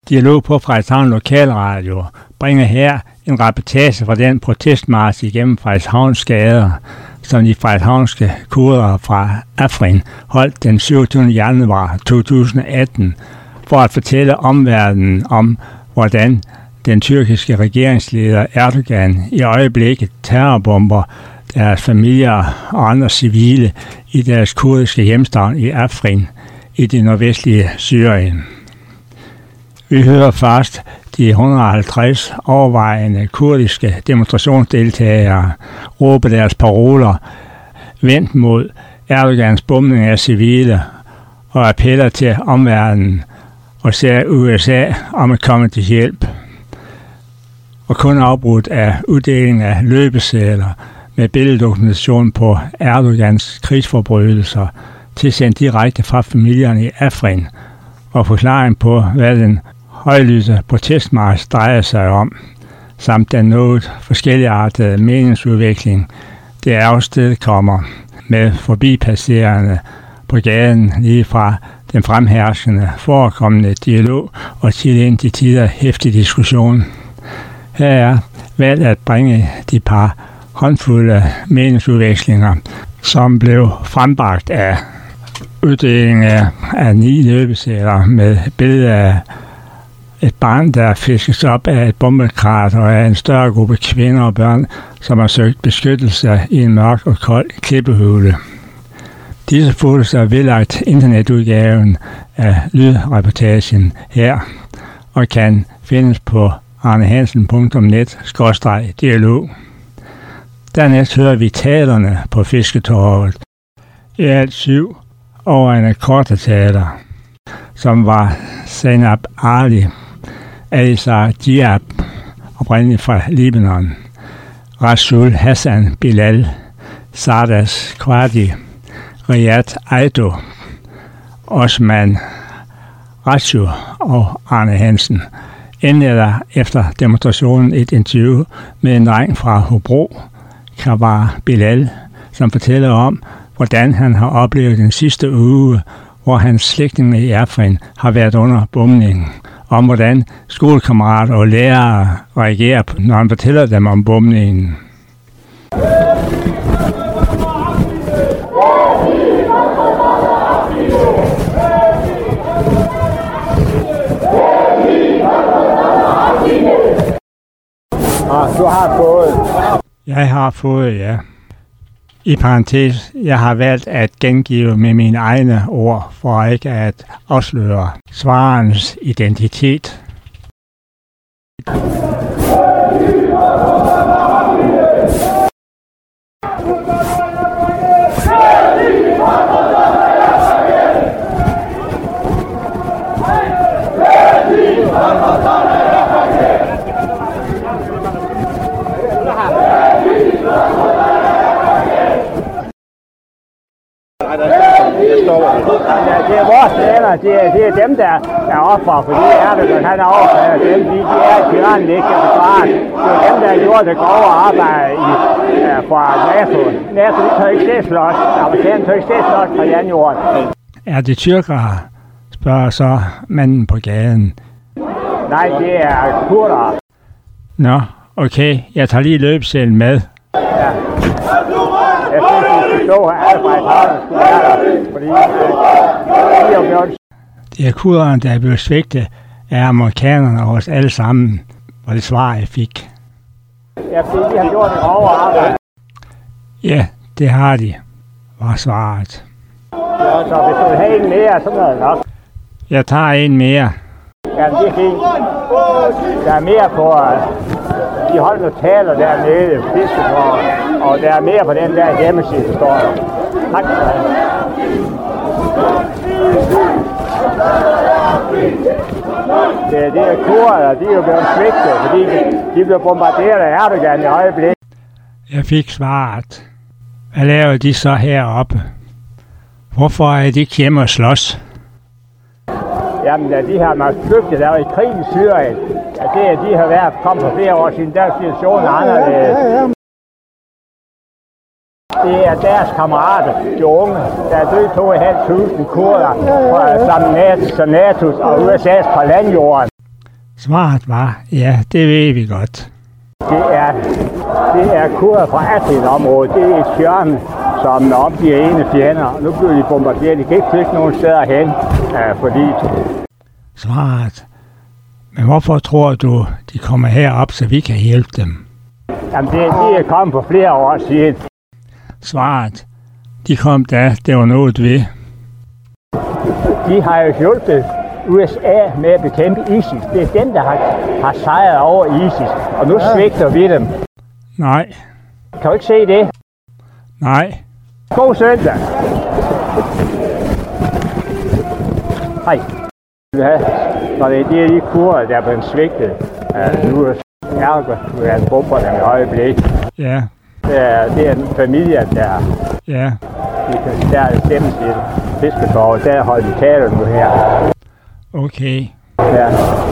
Dialog på Frederikshavn Lokalradio bringer her en reportage fra den protestmarch igennem Frederikshavns gader, som de frederikshavnske kurdere fra Afrin holdt den 27. januar 2018, for at fortælle omverdenen om, hvordan den tyrkiske regeringsleder Erdogan i øjeblikket terrorbomber deres familier og andre civile i deres kurdiske hjemstavn i Afrin i det nordvestlige Syrien. Vi hører først de 150 overvejende kurdiske demonstrationsdeltagere råbe deres paroler vendt mod Erdogans bombning af civile og appeller til omverdenen og ser USA om at komme til hjælp. Og kun afbrudt af uddeling af løbesedler med billeddokumentation på Erdogans krigsforbrydelser tilsendt direkte fra familierne i Afrin og forklaring på, hvad den højlyse protestmarch drejer sig om, samt den noget forskelligartede meningsudvikling, det afstedkommer med forbipasserende på gaden lige fra den fremherskende forekommende dialog og til en til tider heftig diskussion. Her er valgt at bringe de par håndfulde meningsudvekslinger, som blev frembragt af uddeling af 9 løbesedler med billeder af et barn, der fiskes op af et bombekrat og af en større gruppe kvinder og børn, som har søgt beskyttelse i en mørk og kold klippehule. Disse fotos er vedlagt internetudgaven af lydreportagen her og kan findes på arnehansen.net/dialog. Dernæst hører vi talerne på fisketorvet. I alt 7 over en korte taler, som var Zainab Ali, Alisar Diab, oprindeligt fra Libanon, Rasul Hassan Bilal, Sardas Qadi, Riyad Aido, Osman Rachu og Arne Hansen. Endelig er der efter demonstrationen et interview med en dreng fra Hobro, Kavar Bilal, som fortæller om, hvordan han har oplevet den sidste uge, hvor hans slægtninge i Afrin har været under bombningen, om hvordan skolekammerater og lærere reagerer, når han fortæller dem om bombningen. Du har fået. Jeg har fået, ja. I parentes, jeg har valgt at gengive med mine egne ord, for ikke at afsløre svarens identitet. Det er vores venner, det er dem, der er offer, fordi Erdogan han overfalder dem, de er tyrannen ikke kan forsvare. Det er dem, der har gjort det grove arbejde fra NATO. NATO tør ikke se slot, amerikanerne tør ikke se slot fra januar. Er det tyrkere, spørger så manden på gaden. Nej, det er kurdere. Nå, okay, jeg tager lige løbsedlen med. Ja. Jeg synes, vi skal stå her, alle fra Italien skulle være der, fordi de er blevet... Det er kurderne, der er blevet svigtet af amerikanerne og os alle sammen, var det svar, jeg fik. Ja, fordi de har gjort det grove arbejde. Ja, det har de, var svaret. Ja, så hvis du vil have en mere, så er det nok. Jeg tager en mere. Ja, det er fint. Der er mere på... De holdt og taler dernede, fisketorvet, og der er mere på den der hjemmeside, der står der. Tak for det. Det er kurder, de er jo blevet svigtet, fordi de blev bombarderet af Erdogan i øjeblikket. Jeg fik svaret. Hvad laver de så heroppe? Hvorfor er de ikke hjemme og slås? Jamen, de har nok flygtet, der var i krig i Syrien. Ja, de har været kommet for flere år siden, der er situationen anderledes. Det er deres kammerater, de unge, der døde 2.500 kurder, som NATO's og USA's på landjorden. Svaret var, ja, det ved vi godt. Det er kurder fra Afrin-området. Det er et hjørne, som opgiver ene fjender. Nu bliver de bombarderet. De kan ikke flytte nogen steder hen, fordi... Svaret. Men hvorfor tror du, de kommer herop, så vi kan hjælpe dem? Jamen, de er kommet for flere år siden. Svaret. De kom da, det var noget ved. De har jo hjulpet USA med at bekæmpe ISIS. Det er dem, der har sejret over ISIS. Og nu svigter vi dem. Nej. Kan du ikke se det? Nej. God søndag. Hej. Når det er de kurder, der er blevet svigtet, nu er det bomberne i øjeblik. Ja. Det er en familie, der... Ja. Der er stemmes i Fisketorvet. Der holder de taler nu her. Okay. Ja.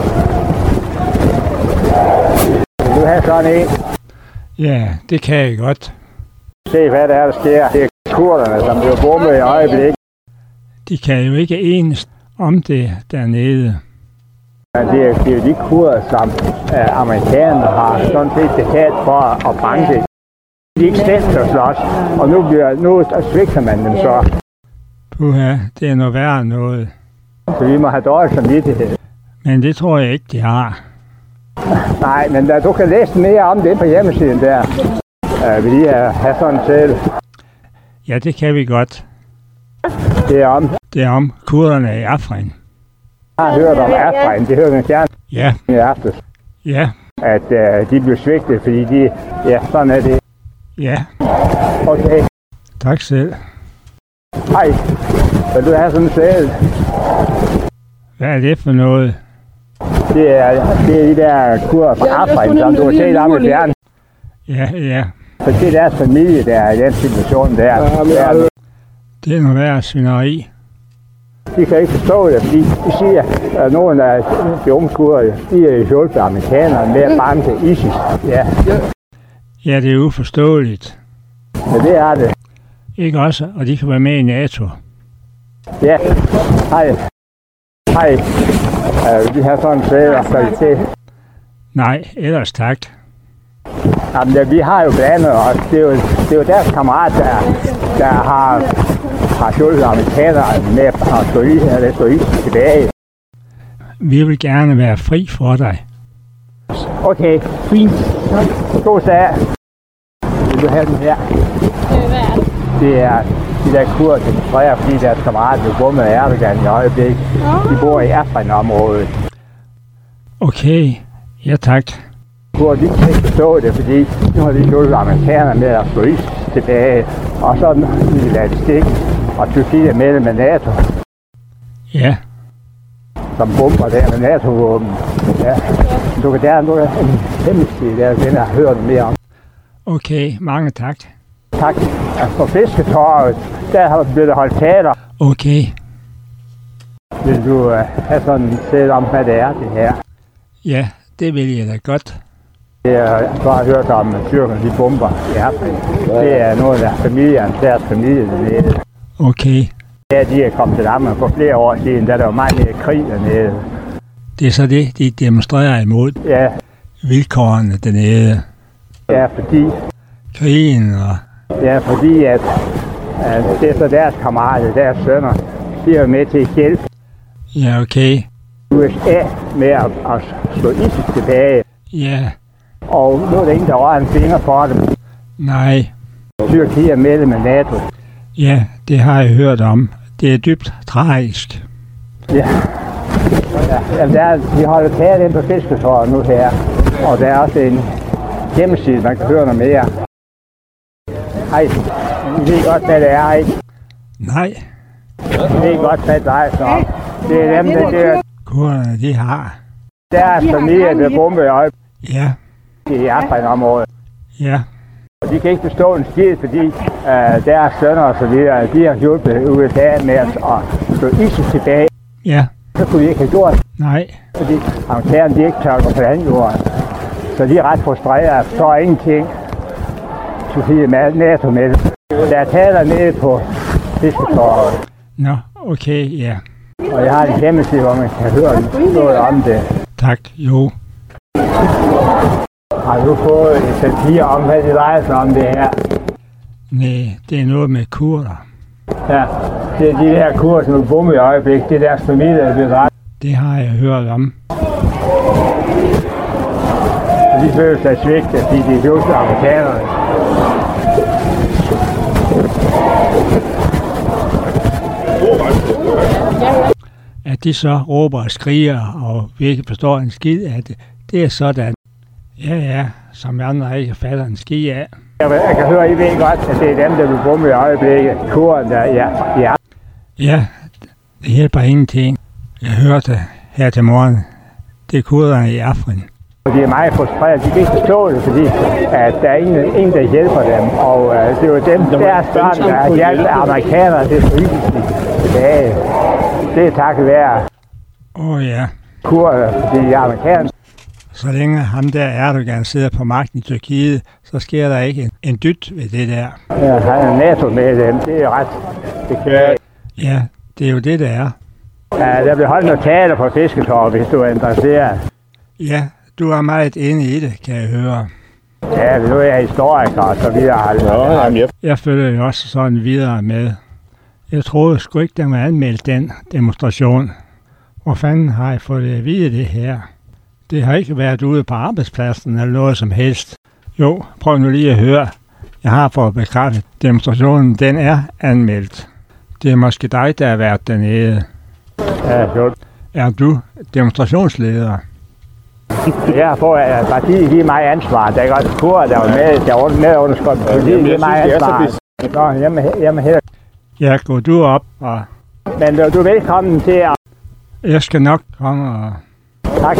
Vil du have sådan en? Ja, det kan jeg godt. Se, hvad der sker. Det er kurderne, som bliver bombet i øjeblik. De kan jo ikke enes om det dernede. Det er jo de kurder, som amerikanerne har sådan set betalt for at banke. De er ikke selv til at slås, og nu svigter man dem så. Puha, det er noget værre noget. Så vi må have dårlig samvittighed. Men det tror jeg ikke, de har. Nej, men du kan læse mere om det på hjemmesiden der. Vil I have sådan selv? Ja, det kan vi godt. Det er om kurderne i Afrin. Jeg har hørt om Afrin. Det hørte den fjern i aftes. Ja. At de blev svigtet, fordi de... Ja, sådan er det. Ja. Okay. Tak selv. Hej. Vil du have sådan en sæde? Hvad er det for noget? Det er de der kurder fra Afrin, som du har set om i fjern. Ja. Så det er deres familie, der er i den situation der. Det er noget værre svineri. De kan ikke forstå det, fordi de siger, at nogle af de unge kurder, de har hjulpet amerikanerne med at banke ISIS. Ja, det er uforståeligt. Men det er det. Ikke også? Og de kan være med i NATO. Ja. Hej. Vil de have sådan en sæde og kvalitet? Nej, ellers tak. Jamen, ja, vi har jo blandet os. Det er jo deres kammerat, der har hjulpet amerikanerne med at slå ISIS tilbage. Vi vil gerne være fri for dig. Okay, fint. God dag. Vil du have den her? Hvad er det? Det er de der kurder, der demonstrerer, fordi deres kammerat blev bombet af Erdogan i øjeblik. De bor i Afrin-området. Okay, ja tak. Kurder, de kan ikke forstå det, fordi nu har de hjulpet amerikanerne med at slå ISIS tilbage. Og så vil de lade det stikke. Og Tyrkiet er medlem med NATO. Ja. Som bomber der med NATO-våben. Ja. Du kan en hemmelside der, den har hørt mere om. Okay, mange tak. Tak. På Fisketorvet, der har blevet holdt taler. Okay. Vil du have sådan en sæt om, hvad det er, det her? Ja, det vil jeg da godt. Jeg har hørt om tyrkerne, de bomber i Afrin. Det er noget af familien, deres familie dernede. Okay. Ja, de er kommet til Danmark for flere år siden, da der var meget mere krig dernede. Det er så det, de demonstrerer imod? Ja. Vilkårene dernede? Ja, fordi... Krigen og... Ja, fordi at det er så deres kammerater, deres sønner, de er med til at hjælpe. Ja, okay. USA med at slå ISIS tilbage. Ja. Og nu er der ingen, der rører en finger for dem. Nej. Tyrkiet er medlem af NATO. Ja, det har jeg hørt om. Det er dybt tragisk. Ja. De holder taget ind på Fisketorvet nu her. Og der er også en hjemmeside, man kan høre noget mere. Hej. I ved godt, hvad det er, ikke? Nej. I ved godt, hvad det drejer sig om. Det er dem, der dør. Kurderne, de har. Deres familie bliver bombet i øjeblikket. Ja. I Afrin-området. Ja. Og de kan ikke forstå en skid, fordi deres sønner og så videre, de har hjulpet USA med at slå ISIS tilbage. Ja. Så kunne de ikke have gjort. Nej. Fordi amerikanerne, de ikke tør gå på landjorden. Så de er ret frustrerede, så er ingenting. Tyrkiet med NATO med. Der er taler nede på Fisketorvet. Nå, okay, ja. Og jeg har en hjemmeside, hvor man kan høre noget om det. Tak, jo. Har du fået et papir om, hvad det drejer sig om det her? Nej, det er noget med kurder. Ja, det er de der kurder, som er bommet i øjeblik. Det er deres familie, der bliver dræbt. Det har jeg hørt om. De føler sig svigtet, fordi de er just amerikanerne. At de så råber og skriger, og vi ikke forstår en skid af det, det er sådan. Ja, som andre ikke fatter en skid af. Jeg kan høre, I ved godt, at det er dem, der bliver bommet i øjeblikket. Kurden der, ja. Ja, det hjælper ingenting. Jeg hørte her til morgen, det er kurderne i Afrin. De er meget frustrerede. De kan ikke forstå det, fordi at der er ingen, der hjælper dem. Og det er jo dem, deres børn, der har hjælpet amerikanerne til at fryse tilbage. Det er takket være Ja. kurder, fordi de er amerikanere. Så længe ham der Erdogan sidder på magten i Tyrkiet, så sker der ikke en dyt ved det der. Ja, han er NATO med dem. Det er ret beklageligt. Ja, det er jo det, der er. Ja, der bliver holdt noget taler på Fisketorv, hvis du er interesseret. Ja, du er meget inde i det, kan jeg høre. Ja, nu er jeg historiker, og så videre. Altså. Jeg følger jo også sådan videre med. Jeg troede sgu ikke, der var anmeldt den demonstration. Hvor fanden har jeg fået at vide det her? Det har ikke været ude på arbejdspladsen eller noget som helst. Jo, prøv nu lige at høre. Jeg har fået bekræftet, demonstrationen den er anmeldt. Det er måske dig, der har været dernede. Ja, jo. Er du demonstrationsleder? Jeg har fået partiet give mig ansvar. Der er godt kurder, der var med underskåret. Partiet give mig ansvar. Nå, jamen heller. Ja, går du op og... Men du er velkommen til at... Jeg skal nok komme og... Tak.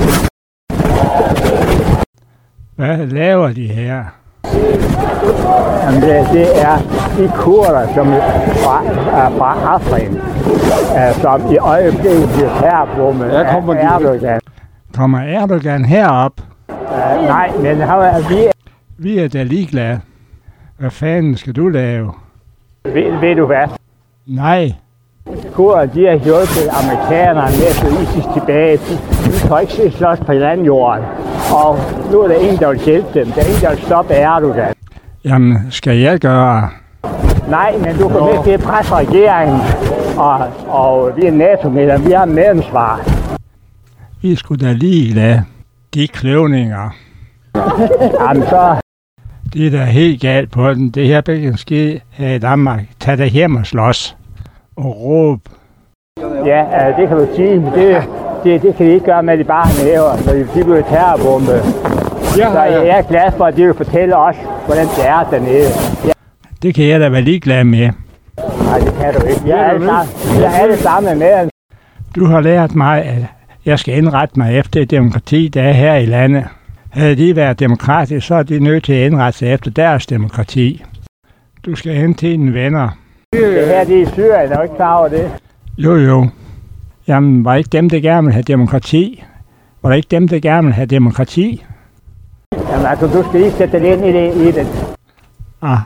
Hvad laver de her? Jamen det er de kurder, som fra Afrin, som i øjeblikket bliver terrorbommet af Erdogan. Kommer Erdogan herop? Nej, men vi er da ligeglade. Hvad fanden skal du lave? Ved du hvad? Nej. Kurder, de har hjulpet amerikanerne med at få ISIS tilbage. De kan ikke slås på landjorden. Og nu er der ingen, der vil hjælpe dem. Der er ingen, der vil stoppe Erdogan. Jamen, skal jeg gøre? Nej, men du kan med til at presse regeringen. Og vi er NATO-medlemmer. Vi har medansvar. Vi skulle da ligeglade. De kløvninger. Jamen så... Det er da helt galt på den. Det her kan ske her i Danmark. Tag dig hjem og slås. Og råb. Ja, det kan du sige. Det kan de ikke gøre med de bare næver, når de bliver terrorbombet. Så jeg er glad for, at de vil fortælle os, hvordan det er dernede. Ja. Det kan jeg da være ligeglad med. Nej, det kan du ikke. Jeg er alle sammen med. Du har lært mig, at jeg skal indrette mig efter det demokrati, der er her i landet. Havde de været demokratisk, så er de nødt til at indrette sig efter deres demokrati. Du skal hen til dine venner. Det her, det er i Syrien, er du ikke klar over det? Jo. Jamen, var ikke dem, der gerne vil have demokrati? Var det ikke dem, der gerne vil have demokrati? Jamen altså, du skal lige sætte dig ind i det. Ah.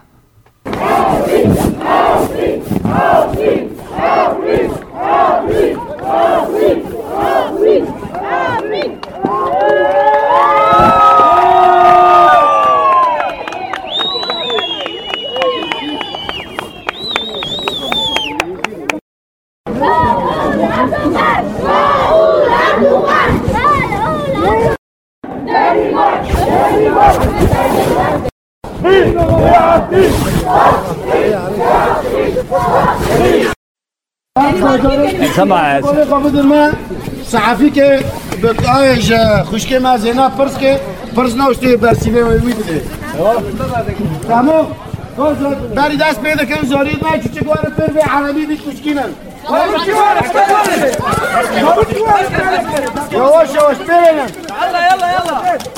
صحفی که به آیش خوشکه ما زینا پرس نوشته برسیمه وی بده تمام بری دست پیدا کنم زارید ما چوچه گواره پر به عربی بید خوشکینم یواش برنم يلا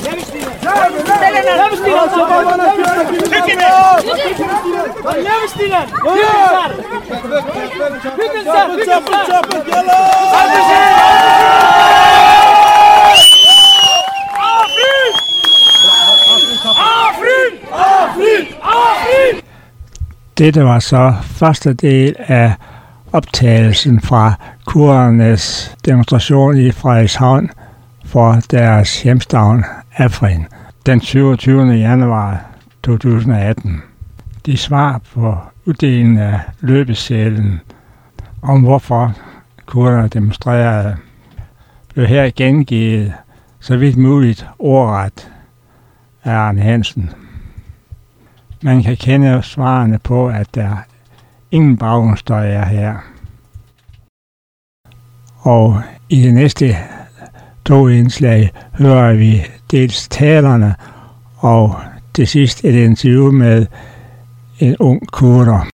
Dette var så første del af optagelsen fra kurdernes demonstration i Frederikshavn for deres hjemstavn Afrin den 27. januar 2018. De svar på uddelingen af løbesedlen om hvorfor kurderne demonstrerede, blev her gengivet så vidt muligt ordret af Arne Hansen. Man kan kende svarene på, at der ingen baggrundsstøj er her. Og i det næste 2 indslag hører vi dels talerne og til sidst et interview med en ung kurder.